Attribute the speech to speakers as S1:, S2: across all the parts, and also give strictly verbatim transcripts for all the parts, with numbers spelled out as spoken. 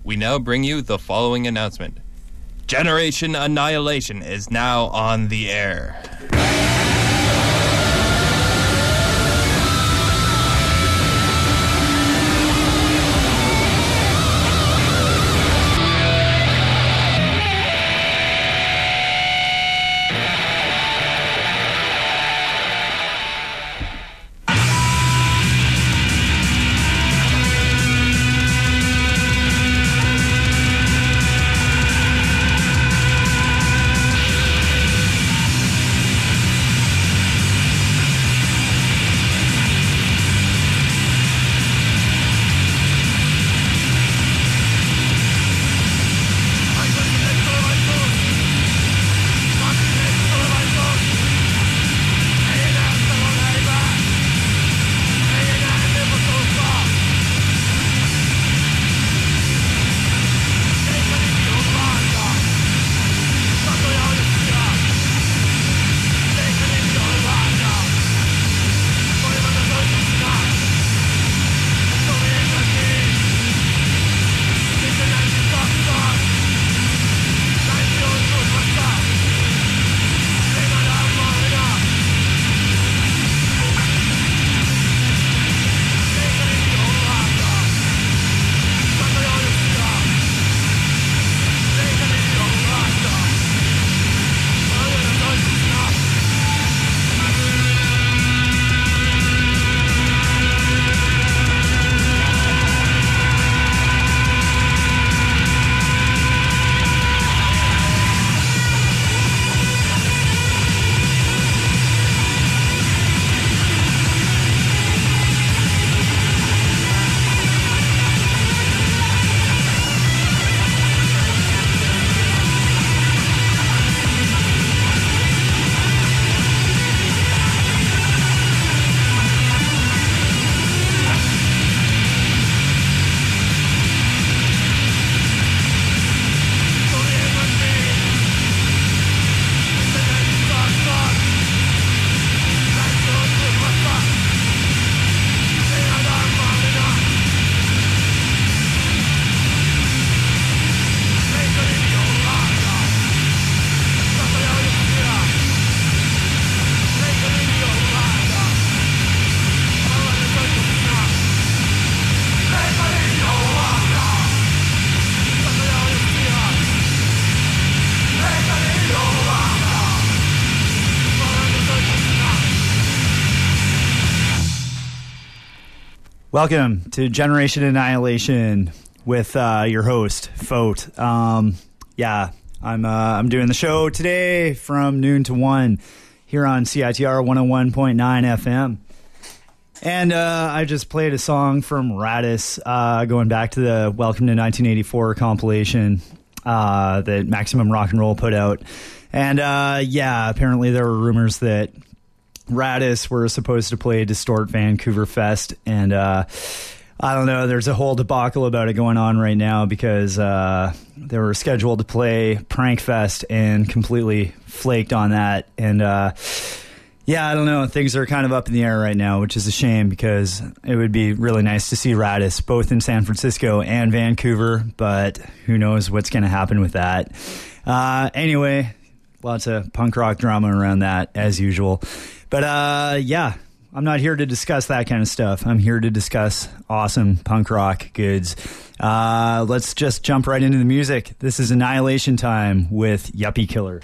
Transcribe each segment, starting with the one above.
S1: we now bring you the following announcement. Generation Annihilation is now on the air.
S2: Welcome to Generation Annihilation with uh, your host, Fote. Um, yeah, I'm uh, I'm doing the show today from noon to one here on C I T R one oh one point nine F M. And uh, I just played a song from Radis, uh, going back to the Welcome to nineteen eighty-four compilation uh, that Maximum Rock and Roll put out. And uh, yeah, apparently there were rumors that Radis were supposed to play Distort Vancouver Fest, and uh, I don't know, there's a whole debacle about it going on right now because uh, they were scheduled to play Prank Fest and completely flaked on that. And uh, yeah, I don't know, things are kind of up in the air right now, which is a shame because it would be really nice to see Radis both in San Francisco and Vancouver, but who knows what's going to happen with that. Uh, anyway, lots of punk rock drama around that, as usual. But, uh, yeah, I'm not here to discuss that kind of stuff. I'm here to discuss awesome punk rock goods. Uh, let's just jump right into the music. This is Annihilation Time with Yuppie Killer.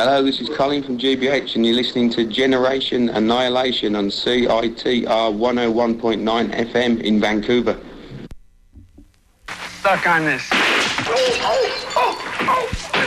S3: Hello, this is Colin from G B H, and you're listening to Generation Annihilation on C I T R one oh one point nine F M in Vancouver.
S4: Stuck on this. Oh, oh, oh, oh.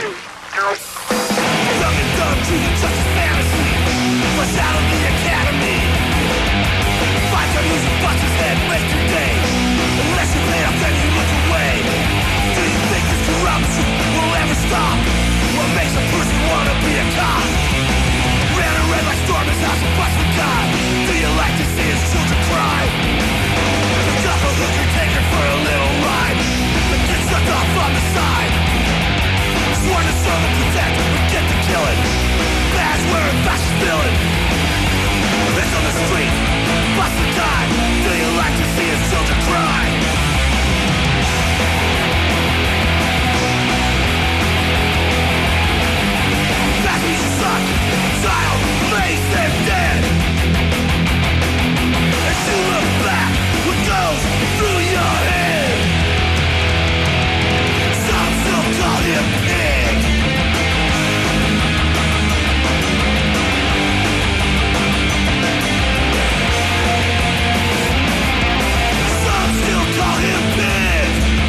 S4: Young and dumb, treated just as fantasy. Fresh out of the academy. Five time losing buses head waste your day. Unless you pay off, then you look away. Do you think this corruption will ever stop? What makes a person wanna be a cop? Ran a red like storm his house and bust the God. Do you like to see his children cry? Pick up a hooker, take her for a little ride. But get sucked off on the side. Sworn to serve and protect, but get to killing. Badge wearing, fascist villain. Bitch on the street, bust the die. Do you like to see his children cry? That means you suck, child, face him dead. As you look back, what goes through your head? Some still call him pig. Some still call him pig.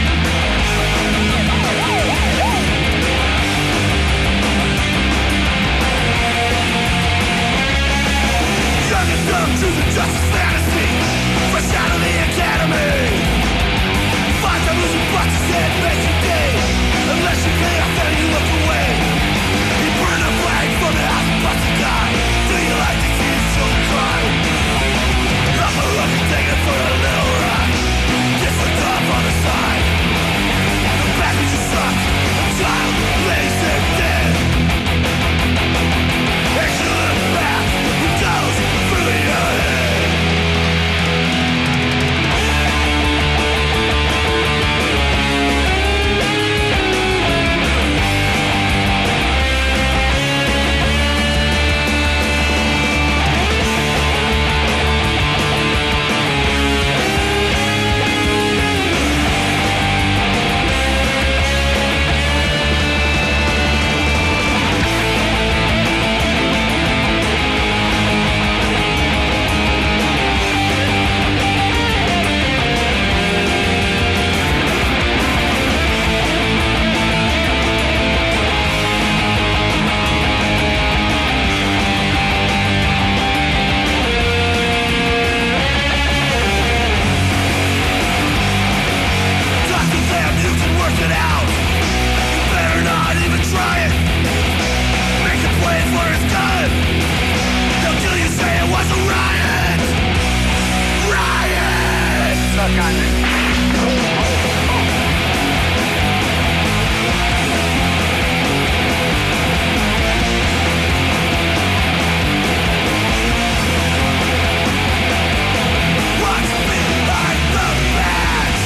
S4: Young and dumb, truth and justice fantasy. Fresh out of the academy. Five time losing bucks head makes your day. Unless you pay off, then you look away. You burn a flag from the house and bust a guy. Do you like to see his children cry? Up a rook and take it for a little ride. Get sucked off on the side. The back that you suck, a child lays him dead. As you look back, it goes through your head. Dusty damn, you can work it out. You better not even try it. Make a place where it's done. They'll kill you, say it was a riot. Riot! Suck on it. What's behind the badge?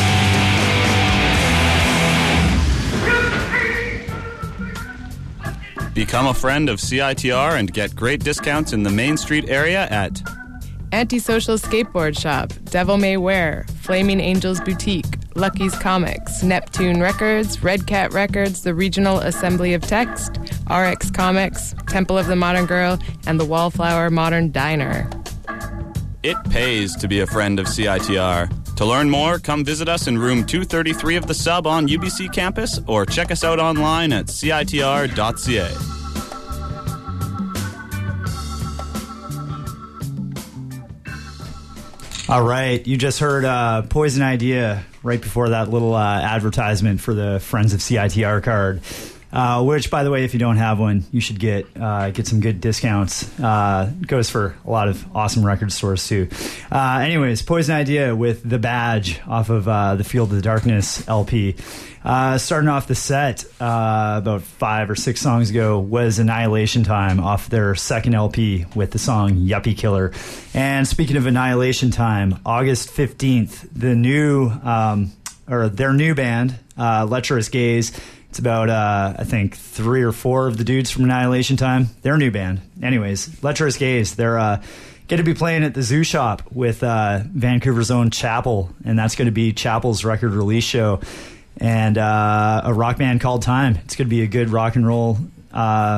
S5: Become a friend of C I T R and get great discounts in the Main Street area at
S6: Antisocial Skateboard Shop, Devil May Wear, Flaming Angels Boutique, Lucky's Comics, Neptune Records, Red Cat Records, the Regional Assembly of Text, R X Comics, Temple of the Modern Girl, and the Wallflower Modern Diner.
S5: It pays to be a friend of C I T R. To learn more, come visit us in room two thirty-three of the Sub on U B C campus or check us out online at C I T R dot C A.
S2: All right, you just heard uh, Poison Idea right before that little uh, advertisement for the Friends of C I T R card. Uh, which, by the way, if you don't have one, you should get uh, get some good discounts. Uh, goes for a lot of awesome record stores too. Uh, anyways, Poison Idea with The Badge off of uh, the Field of the Darkness L P. Uh, starting off the set uh, about five or six songs ago was Annihilation Time off their second L P with the song Yuppie Killer. And speaking of Annihilation Time, August fifteenth, the new um, or their new band, uh, Lecherous Gaze. It's about, uh, I think, three or four of the dudes from Annihilation Time. They're a new band. Anyways, Lecherous Gaze, they're uh, going to be playing at the Zoo Shop with uh, Vancouver's own Chapel, and that's going to be Chapel's record release show. And uh, a rock band called Time. It's going to be a good rock and roll uh,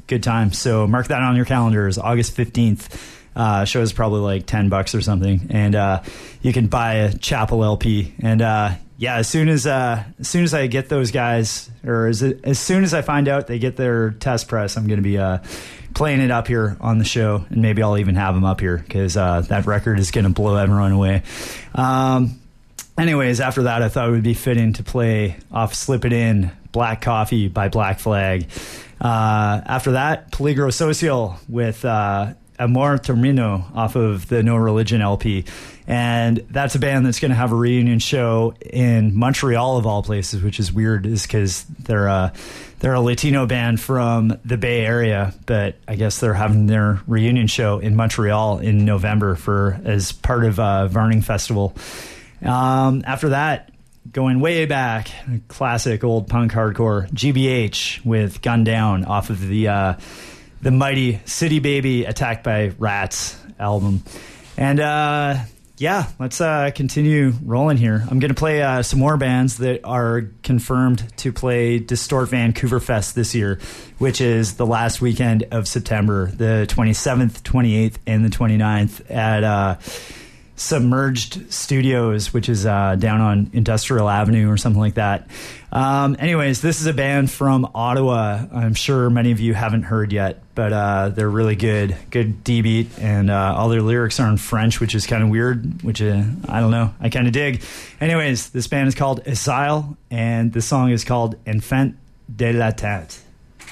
S2: good time. So mark that on your calendars, August fifteenth. Uh, show is probably like ten bucks or something, and uh, you can buy a Chapel L P. And uh, yeah, as soon as uh, as soon as I get those guys, or as as soon as I find out they get their test press, I'm going to be uh, playing it up here on the show, and maybe I'll even have them up here because uh, that record is going to blow everyone away. Um, anyways, after that, I thought it would be fitting to play off "Slip It In," Black Coffee by Black Flag. Uh, after that, Peligro Social with uh, Amor Termino off of the No Religion L P. And that's a band that's going to have a reunion show in Montreal, of all places, which is weird, is because they're a, they're a Latino band from the Bay Area, but I guess they're having their reunion show in Montreal in November for as part of uh, Varning Festival. Um, after that, going way back, classic old punk hardcore, G B H with Gun Down off of the uh, the mighty City Baby Attacked by Rats album. And uh, yeah, let's uh, continue rolling here. I'm going to play uh, some more bands that are confirmed to play Distort Vancouver Fest this year, which is the last weekend of September, the twenty-seventh, twenty-eighth, and the twenty-ninth at uh, Submerged Studios, which is uh, down on Industrial Avenue or something like that. Um, anyways, this is a band from Ottawa. I'm sure many of you haven't heard yet, but uh, they're really good, good D-beat, and uh, all their lyrics are in French, which is kind of weird, which uh, I don't know, I kind of dig. Anyways, this band is called Exile, and the song is called Enfant de la Tête.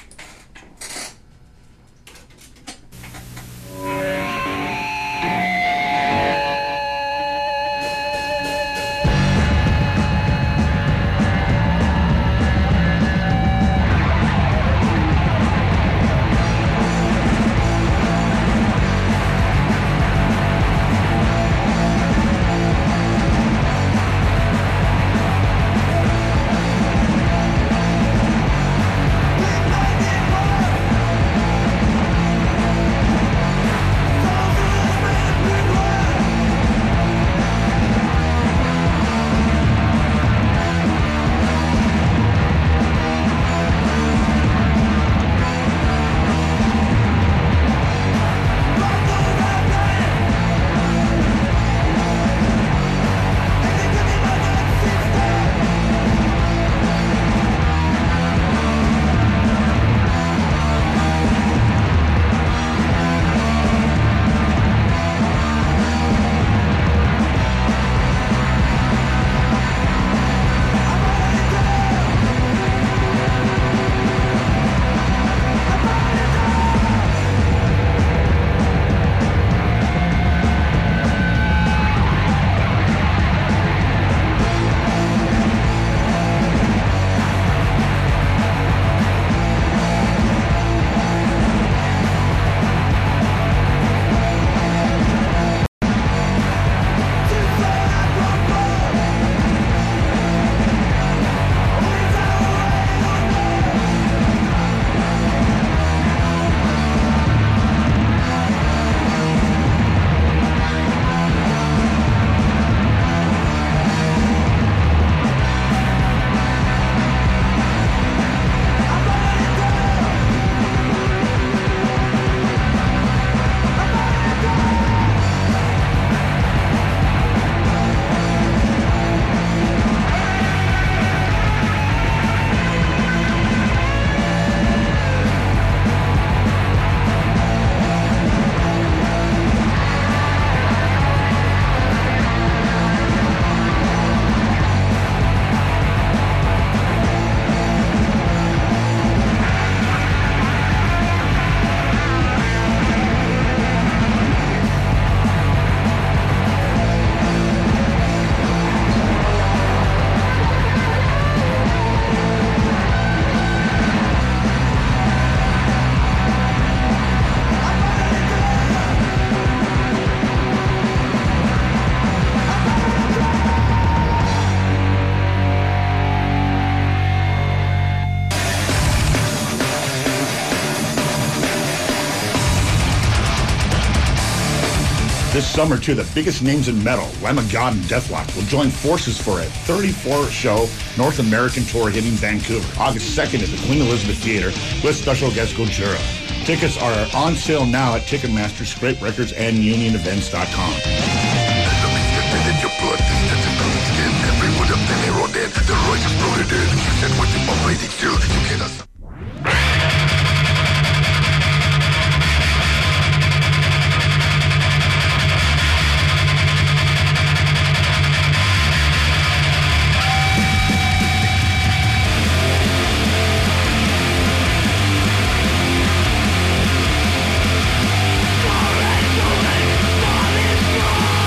S7: This summer, two of the biggest names in metal, Lamb of God and Deathlock, will join forces for a thirty-four show North American tour hitting Vancouver, August second at the Queen Elizabeth Theatre with special guest Gojira. Tickets are on sale now at Ticketmaster, Scrape Records, and Union Events dot com.
S4: Falling, falling, falling, falling.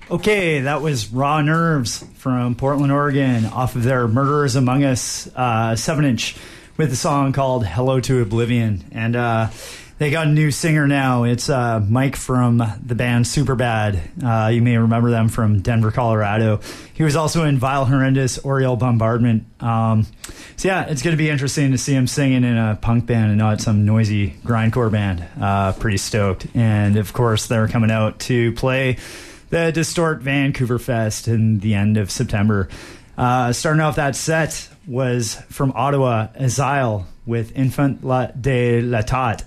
S2: Okay, that was Raw Nerves from Portland, Oregon, off of their Murderers Among Us uh, seven inch with a song called Hello to Oblivion. And uh, they got a new singer now. It's uh, Mike from the band Superbad. Uh, you may remember them from Denver, Colorado. He was also in Vile Horrendous, Oriole Bombardment. Um, so yeah, it's going to be interesting to see him singing in a punk band and not some noisy grindcore band. Uh, pretty stoked. And of course, they're coming out to play the Distort Vancouver Fest in the end of September. Uh, starting off that set was from Ottawa, Azile with Infant La de l'Etat.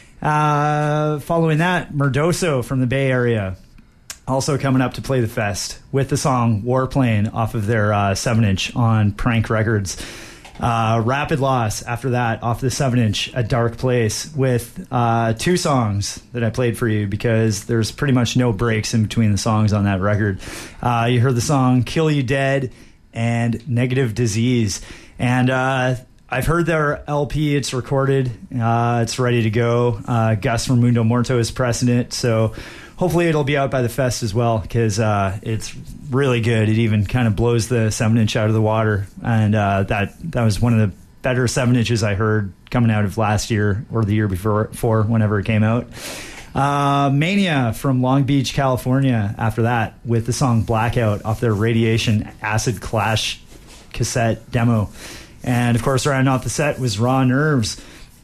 S2: Uh, following that, Murdoso from the Bay Area, also coming up to play the fest with the song Warplane off of their uh, seven inch on Prank Records. Uh, Rapid Loss after that off the seven inch, A Dark Place, with uh, two songs that I played for you because there's pretty much no breaks in between the songs on that record. Uh, you heard the song Kill You Dead and Negative Disease. And uh, I've heard their L P. It's recorded. Uh, it's ready to go. Uh, Gus from Mundo Morto is pressing it, so hopefully it'll be out by the fest as well because uh, it's really good. It even kind of blows the seven inch out of the water, and uh, that that was one of the better seven inches I heard coming out of last year or the year before, before whenever it came out. Uh, Mania from Long Beach, California. After that, with the song Blackout off their Radiation Acid Clash cassette demo, and of course, rounding off the set was Raw Nerves.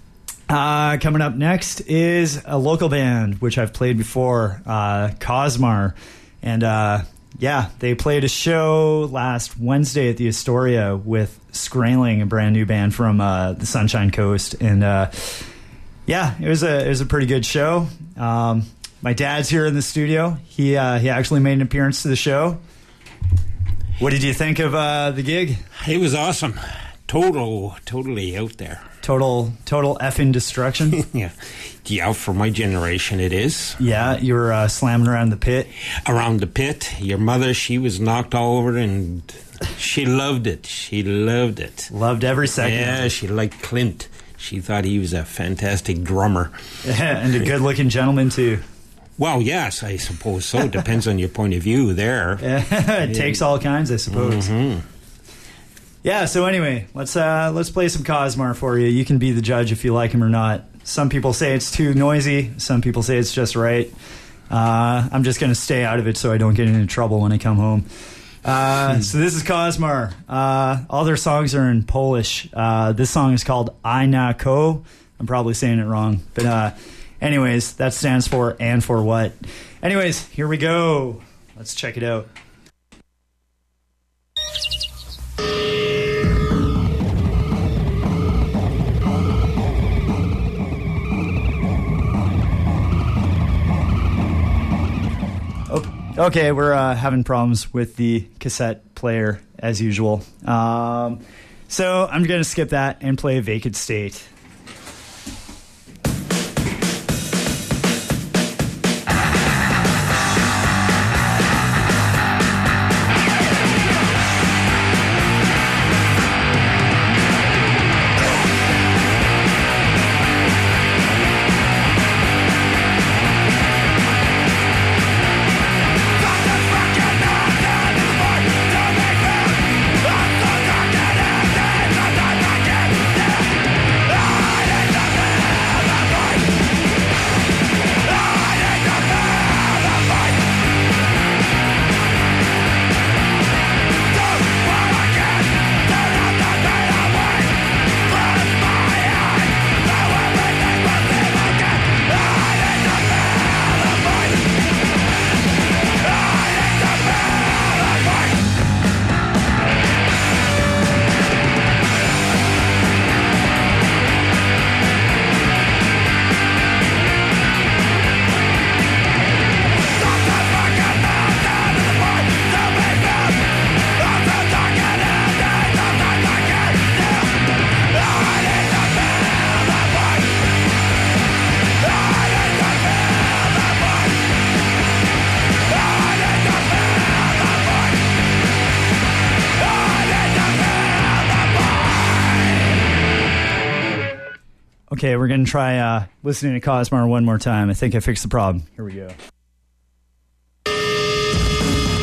S2: Uh, coming up next is a local band, which I've played before, uh, Cosmar. And uh, yeah, they played a show last Wednesday at the Astoria with Skrailing, a brand new band from uh, the Sunshine Coast. And uh, yeah, it was a it was a pretty good show. Um, my dad's here in the studio. He uh, he actually made an appearance to the show. What did you think of uh, the gig?
S8: It was awesome. Total, totally out there.
S2: Total, total effing destruction.
S8: yeah, yeah. For my generation, it is.
S2: Yeah, you were uh, slamming around the pit.
S8: Around the pit. Your mother, she was knocked all over, and she loved it. She loved it.
S2: Loved every second.
S8: Yeah, she liked Clint. She thought he was a fantastic drummer.
S2: Yeah, and a good-looking gentleman too.
S8: Well, yes, I suppose so. Depends on your point of view there.
S2: Yeah, it takes all kinds, I suppose.
S8: Mm-hmm.
S2: Yeah, so anyway, let's uh, let's play some Cosmar for you. You can be the judge if you like him or not. Some people say it's too noisy. Some people say it's just right. Uh, I'm just going to stay out of it so I don't get into trouble when I come home. Uh, so this is Cosmar. Uh, all their songs are in Polish. Uh, this song is called I Na Ko. I'm probably saying it wrong. But uh, anyways, that stands for and for what. Anyways, here we go. Let's check it out. Okay, we're uh, having problems with the cassette player as usual. Um, so I'm going to skip that and play Vacant State. Okay, we're going to try uh, listening to Cosmar one more time. I think I fixed the problem. Here we go.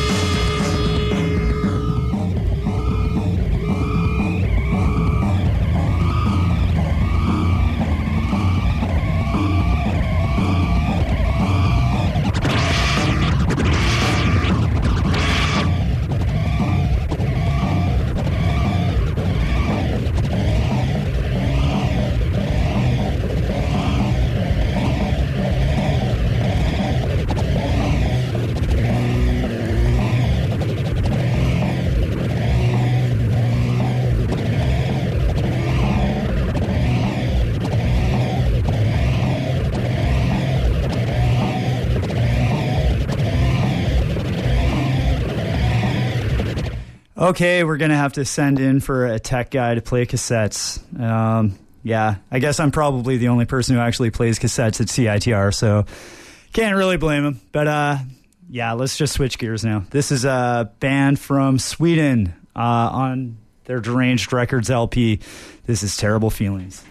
S2: Okay, we're going to have to send in for a tech guy to play cassettes. Um, yeah, I guess I'm probably the only person who actually plays cassettes at C I T R, so can't really blame him. But uh, yeah, let's just switch gears now. This is a band from Sweden uh, on their Deranged Records L P. This is Terrible Feelings.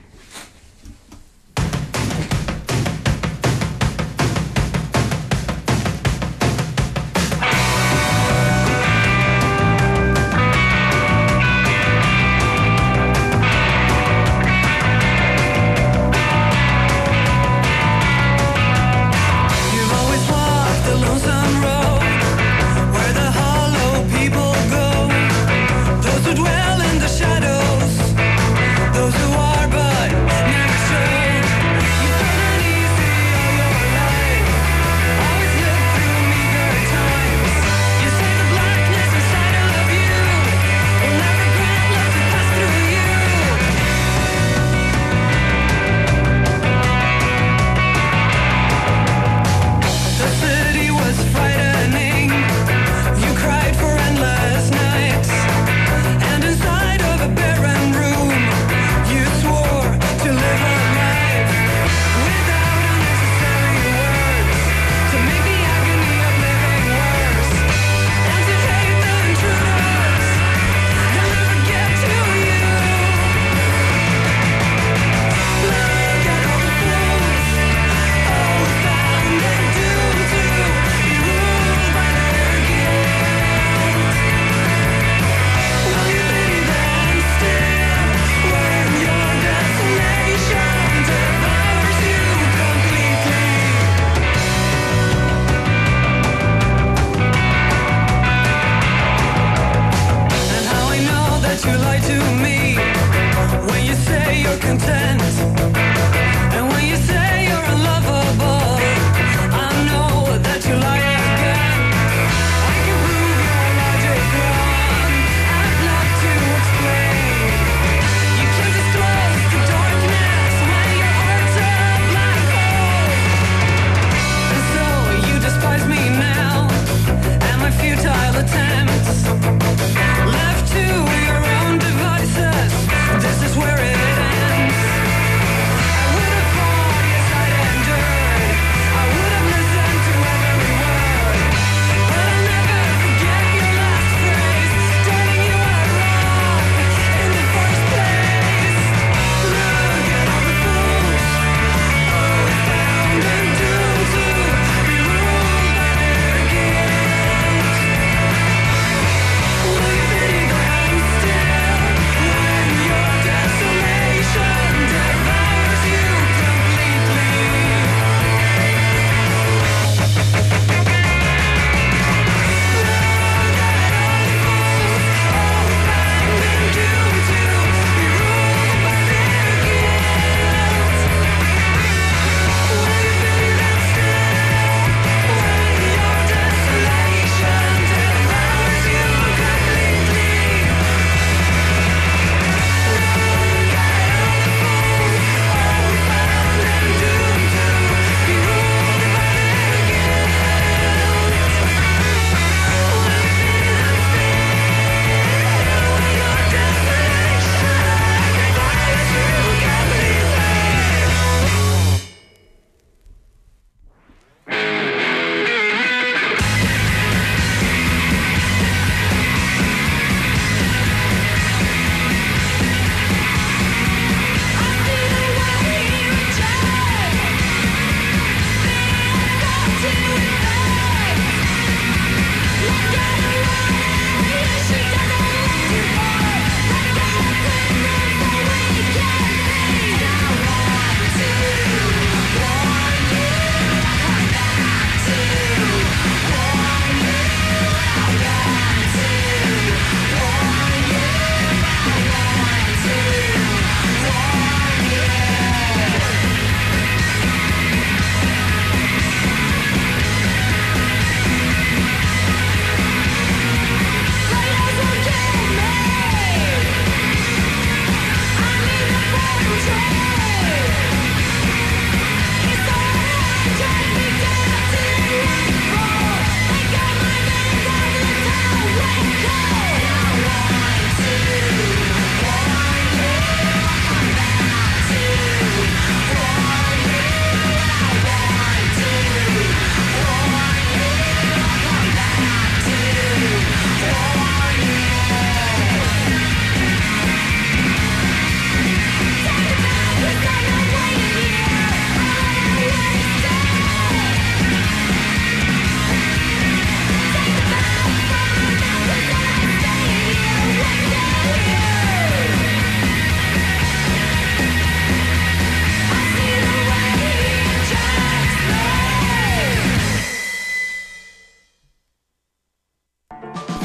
S4: Those who dwell in the shadows, those who are but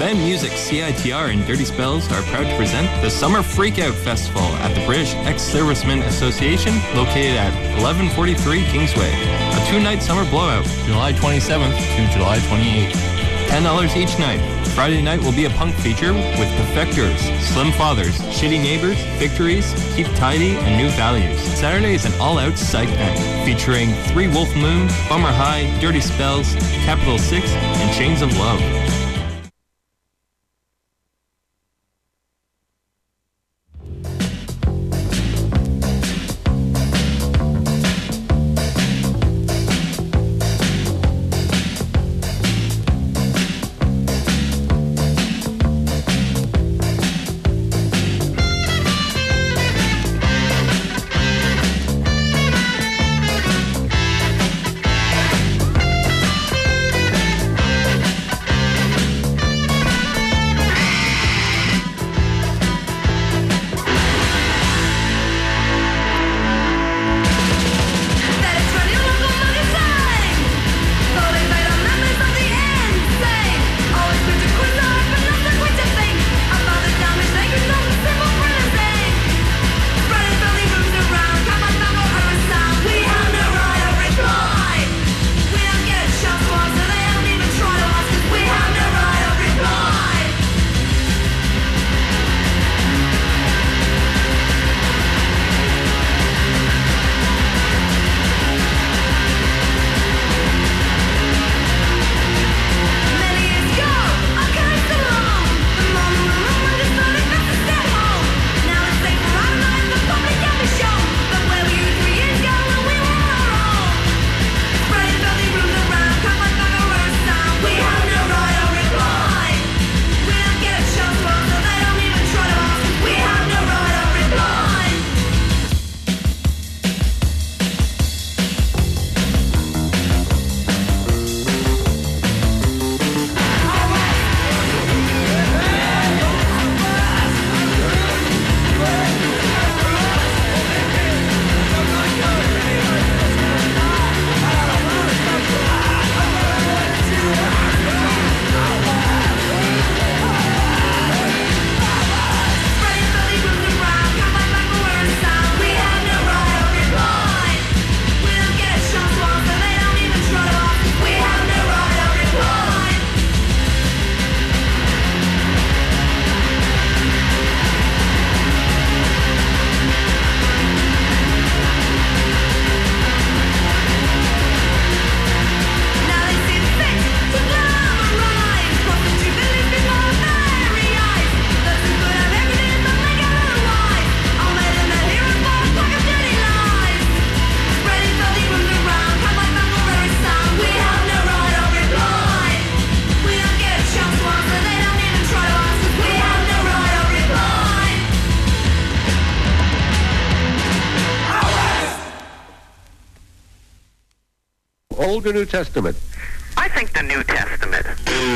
S1: Band Music, C I T R, and Dirty Spells are proud to present the Summer Freakout Festival at the British Ex-Servicemen Association, located at eleven forty-three Kingsway. A two-night summer blowout, July twenty-seventh to July twenty-eighth. ten dollars each night. Friday night will be a punk feature with Defectors, Slim Fathers, Shitty Neighbors, Victories, Keep Tidy, and New Values. Saturday is an all-out psych night featuring Three Wolf Moon, Bummer High, Dirty Spells, Capital Six, and Chains of Love.
S9: Old or New Testament?
S10: I think the New Testament.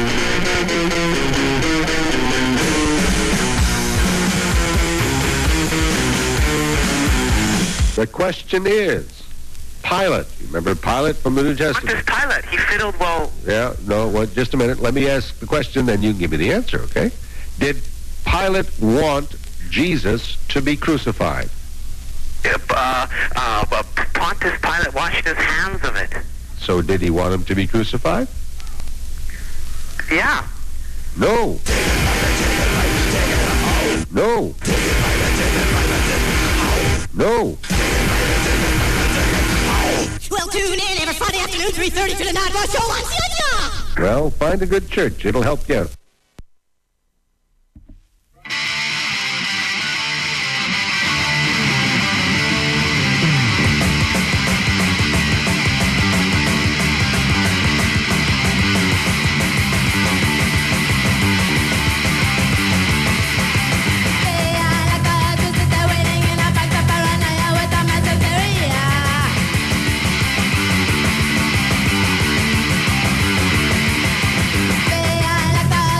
S9: The question is, Pilate. You remember Pilate from the New Testament?
S10: What does Pilate? He fiddled well.
S9: Yeah, no, well, just a minute. Let me ask the question, then you can give me the answer, okay? Did Pilate want Jesus to be crucified?
S10: Uh, uh, uh, Pontius Pilate washed his hands of it.
S9: So did he want him to be crucified?
S10: Yeah.
S9: No. No. No.
S11: Well, tune in every Friday afternoon, three thirty to the Night Rush Show on C I T R.
S9: Well, find a good church. It'll help you out.
S11: Like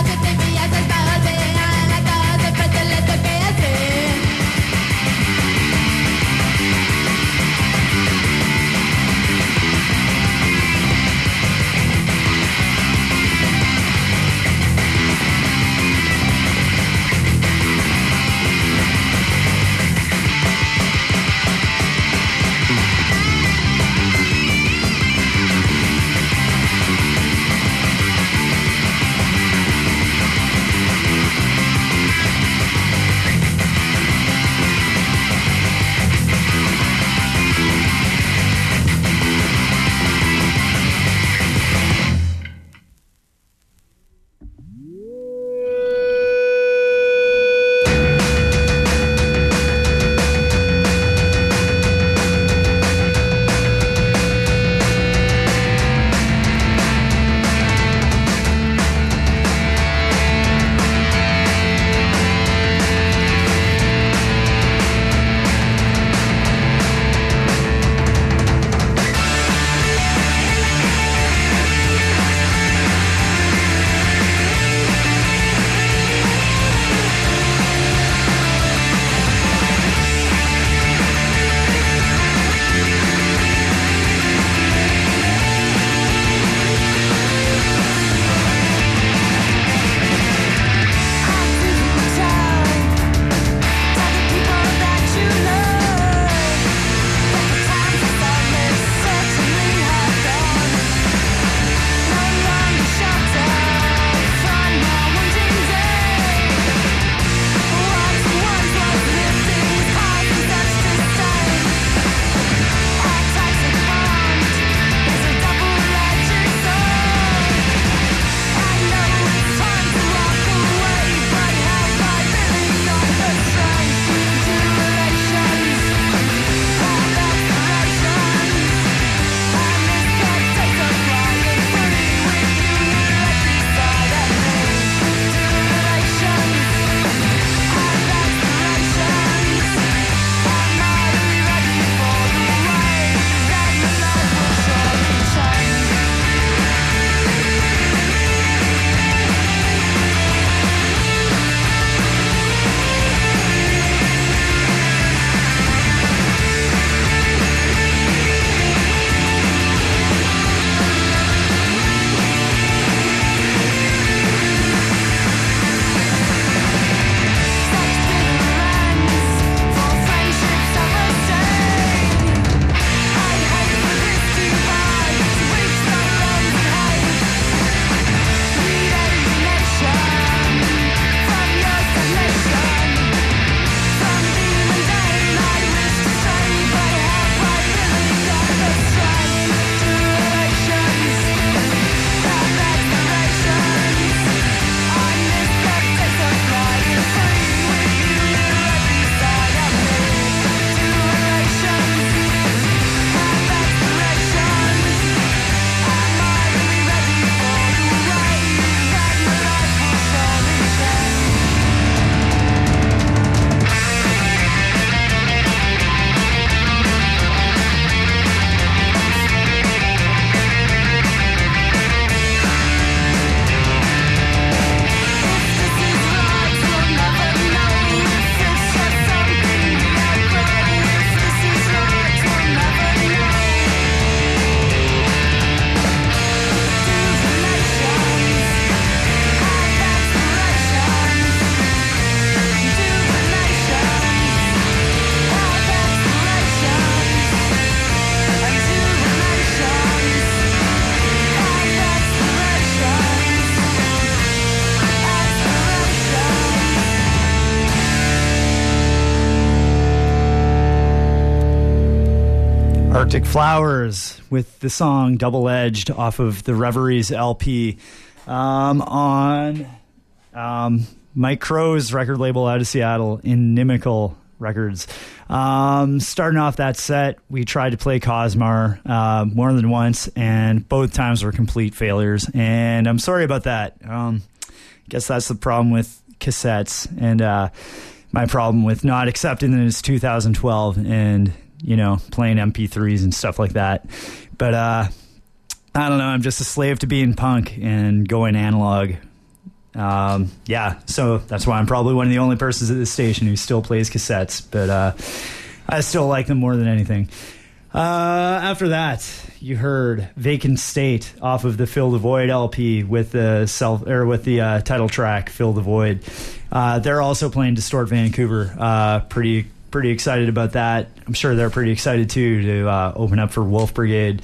S2: Arctic Flowers with the song Double Edged off of the Reveries L P um, on um, Mike Crow's record label out of Seattle, Inimical Records. Um, starting off that set, we tried to play Cosmar uh, more than once, and both times were complete failures, and I'm sorry about that. Um, I guess that's the problem with cassettes, and uh, my problem with not accepting that it's two thousand twelve and, you know, playing M P threes and stuff like that. But uh, I don't know, I'm just a slave to being punk and going analog. Um, yeah, so that's why I'm probably one of the only persons at this station who still plays cassettes, but uh, I still like them more than anything. Uh, after that, you heard Vacant State off of the Fill the Void L P with the self or with the uh, title track Fill the Void. Uh, they're also playing Distort Vancouver. Uh, pretty pretty excited about that. I'm sure they're pretty excited too to uh, open up for Wolf Brigade.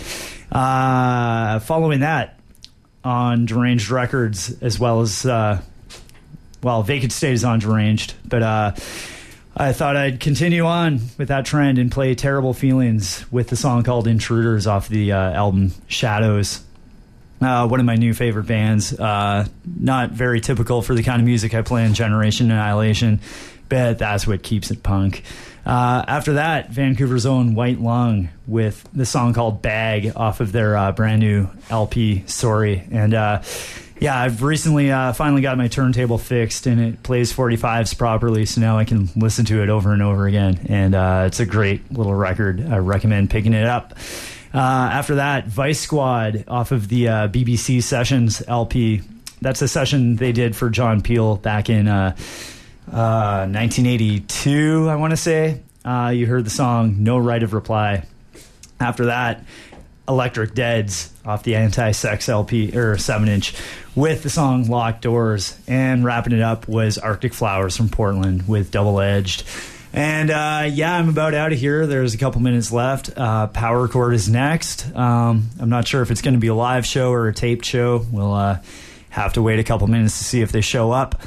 S2: Uh, following that, on Deranged Records, as well as, uh, well, Vacant State is on Deranged, but uh, I thought I'd continue on with that trend and play Terrible Feelings with the song called Intruders off the uh, album Shadows. Uh, one of my new favorite bands. Uh, not very typical for the kind of music I play in Generation Annihilation, but that's what keeps it punk. Uh, after that, Vancouver's own White Lung with the song called Bag off of their uh, brand new L P, Sorry. And uh, yeah, I've recently uh, finally got my turntable fixed and it plays forty-fives properly, so now I can listen to it over and over again. And uh, it's a great little record. I recommend picking it up. Uh, after that, Vice Squad off of the uh, B B C Sessions L P. That's a session they did for John Peel back in uh, uh, nineteen eighty-two, I want to say. Uh, you heard the song No Right of Reply. After that, Electric Deads off the Anti-Sex L P, or seven inch, with the song Locked Doors. And wrapping it up was Arctic Flowers from Portland with Double Edged. And uh, yeah, I'm about out of here. There's a couple minutes left. Uh, Power Chord is next. Um, I'm not sure if it's going to be a live show or a taped show. We'll uh, have to wait a couple minutes to see if they show up.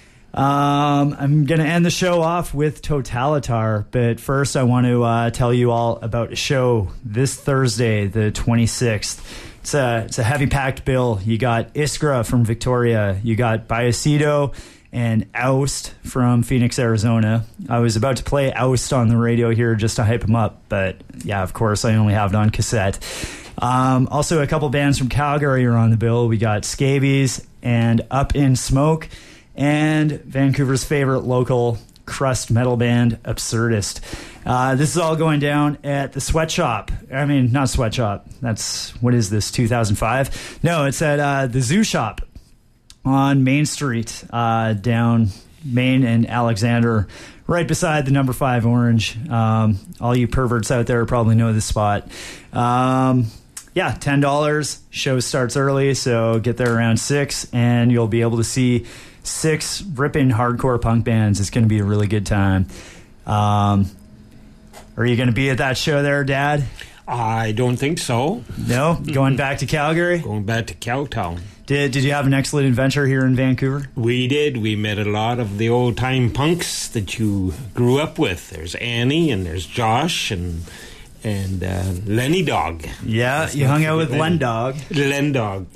S2: Um, I'm going to end the show off with Totalitar, but first I want to uh, tell you all about a show this Thursday, the twenty-sixth. It's a, it's a heavy-packed bill. You got Iskra from Victoria. You got Biocido and Oust from Phoenix, Arizona. I was about to play Oust on the radio here just to hype him up, but yeah, of course, I only have it on cassette. Um, also, a couple bands from Calgary are on the bill. We got Scabies and Up in Smoke, and Vancouver's favorite local crust metal band, Absurdist. Uh, this is all going down at the Sweatshop. I mean, not Sweatshop. That's, what is this, two thousand five? No, it's at uh, the Zoo Shop on Main Street, uh, down Main and Alexander, right beside the number five Orange. Um, all you perverts out there probably know this spot. Um, yeah, ten dollars. Show starts early, so get there around six, and you'll be able to see six ripping hardcore punk bands. It's going to be a really good time. Um, are you going to be at that show there, Dad?
S8: I don't think so.
S2: No? Going back to Calgary?
S8: Going back to Cowtown.
S2: Did Did you have an excellent adventure here in Vancouver?
S8: We did. We met a lot of the old-time punks that you grew up with. There's Annie, and there's Josh, and and uh, Lenny Dog.
S2: Yeah, That's you hung out with Len Dog.
S8: Len Dog.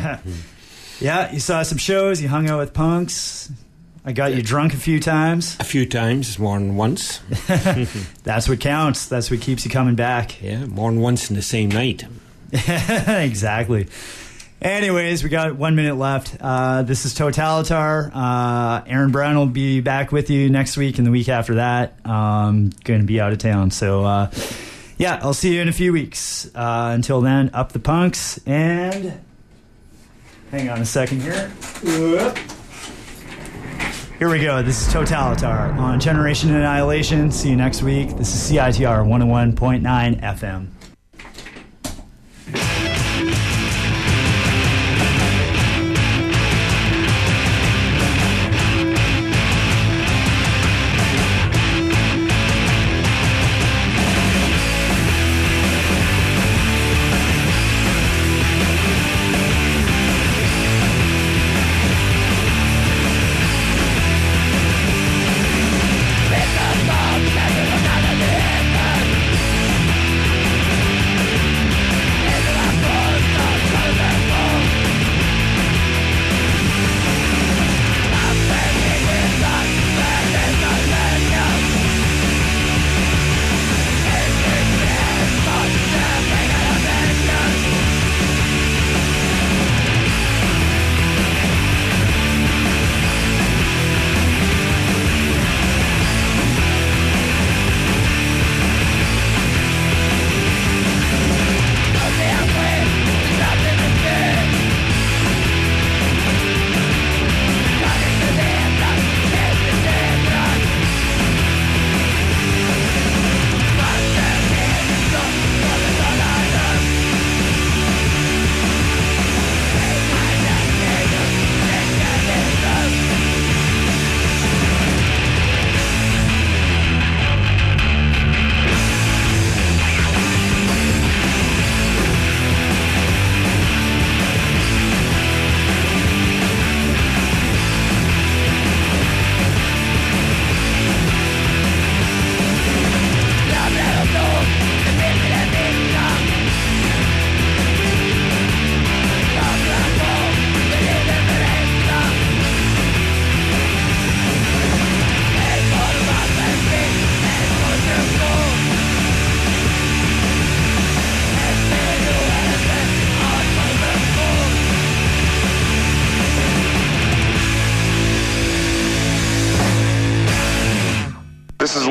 S2: Yeah, you saw some shows, you hung out with punks. I got you drunk a few times.
S8: A few times, more than once.
S2: That's what counts. That's what keeps you coming back.
S8: Yeah, more than once in the same night.
S2: Exactly. Anyways, we got one minute left. Uh, this is Totalitar. Uh, Aaron Brown will be back with you next week and the week after that. Um, going to be out of town. So, uh, yeah, I'll see you in a few weeks. Uh, until then, up the punks. And hang on a second here. Whoop. Here we go. This is Totalitar on Generation Annihilation. See you next week. This is C I T R one oh one point nine F M.
S4: It's a song,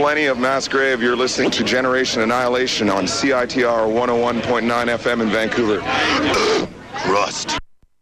S12: Lenny of Mass Grave. You're listening to Generation Annihilation on C I T R one oh one point nine F M in Vancouver. Rust.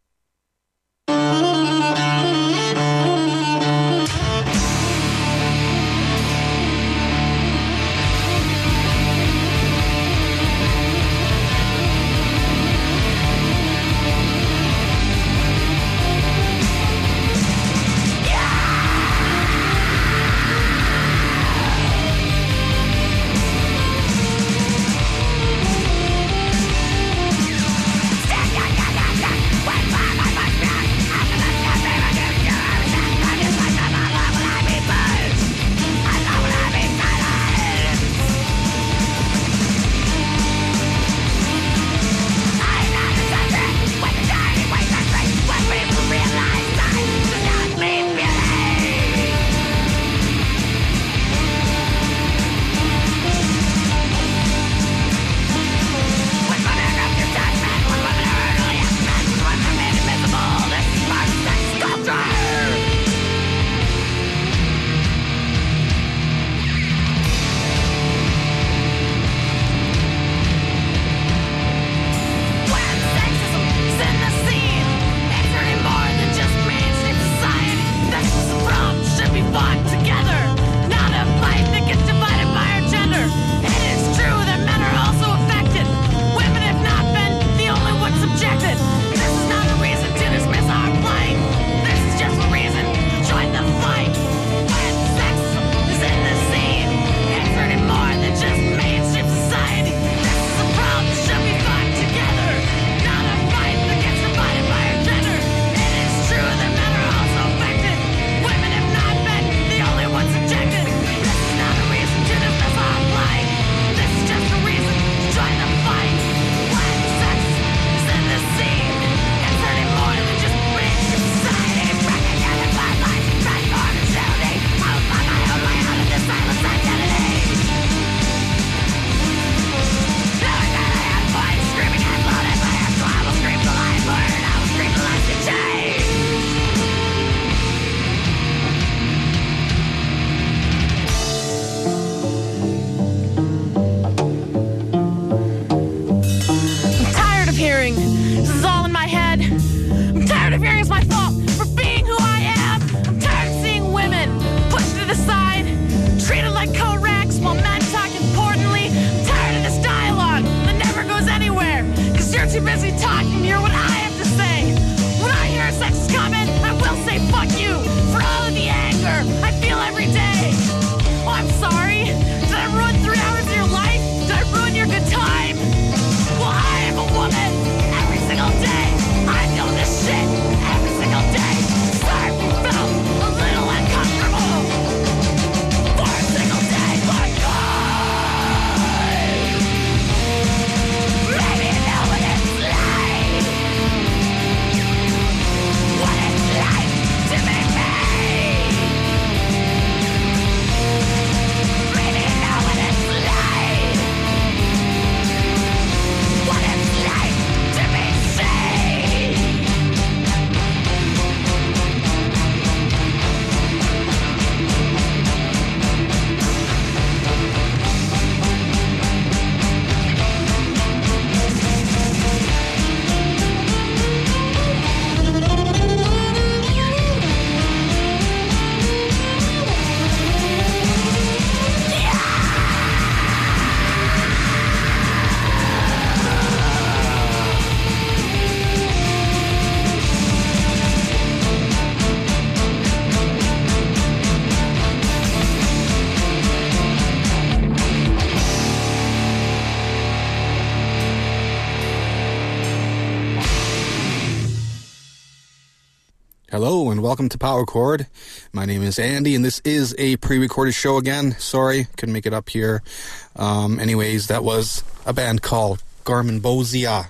S13: Hello and welcome to Power Chord. My name is Andy and this is a pre-recorded show again. Sorry, couldn't make it up here. Um, anyways, that was a band called Garmonbozia.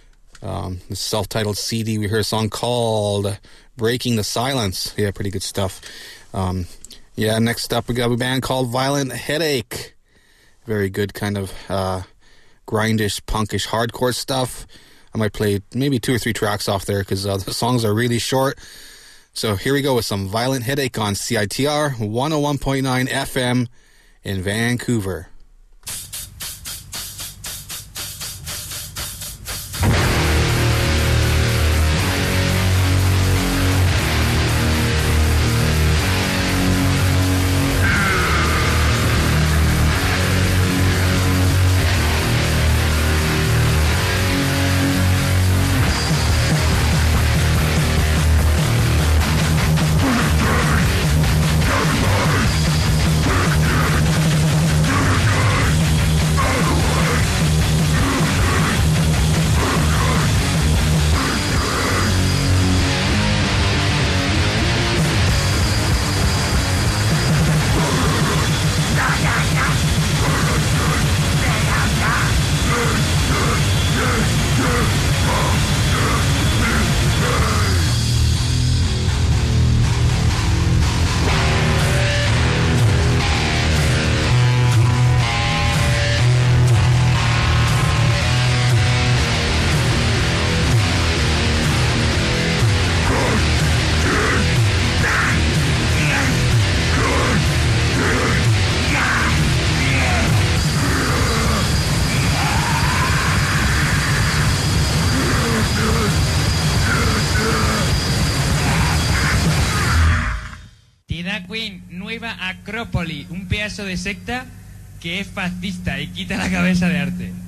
S13: Um, the self-titled C D, we heard a song called Breaking the Silence. Yeah, pretty good stuff. Um, yeah, next up we got a band called Violent Headache. Very good kind of uh, grindish, punkish, hardcore stuff. I might play maybe two or three tracks off there because uh, the songs are really short. So here we go with some Violent Headache on C I T R one oh one point nine F M in Vancouver.
S14: Nueva Acrópoli, un pedazo de secta que es fascista y quita la cabeza de arte.